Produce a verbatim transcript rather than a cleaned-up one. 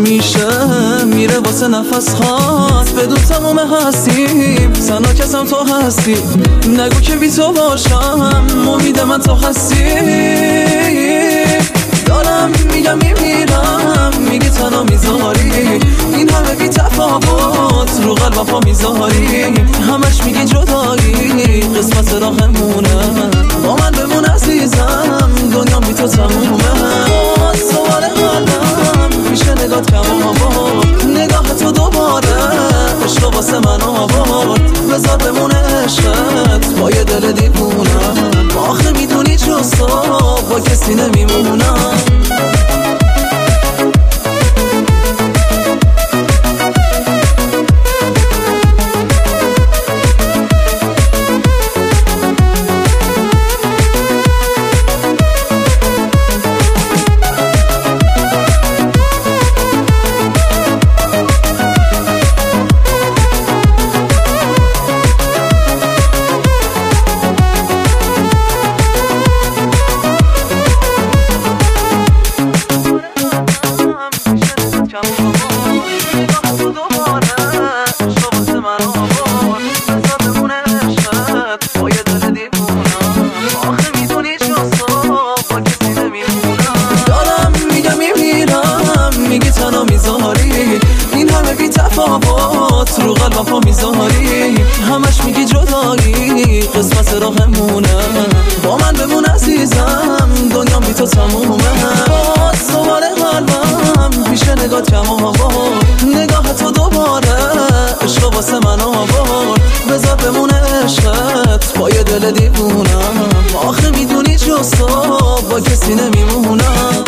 میشه میره واسه نفس خاص بدون تموم هستیم سنا کسم تو هستی نگو که بی تو باشم امید من تو هستی دارم میگم میمیرم میگی تنها میذاری این همه بی تفاوت رو قلبم پا میذاری همش میگی جدایی قسمت راهمونه با من بمون عزیزم دنیا بی تو تمومه سوال قلبم میشه نگات کم آورد نگاه تو دوباره عشق واسه من آورد بذار بمونه عشقت با یه دل دیوونم آخه میدونی جز تو با کسی نمیمونم این همه بی تفاوت رو قلبم پا میذاری همش میگی جدایی قسمت راهمونه با من بمون عزیزم دنیا بی تو تمومه سوال قلبم پیش نگات کم آورد نگاه تو دوباره عشق واسه من آورد بذار بمونه عشقت با یه دل دیوونم آخه میدونی جز تو با کسی نمیمونم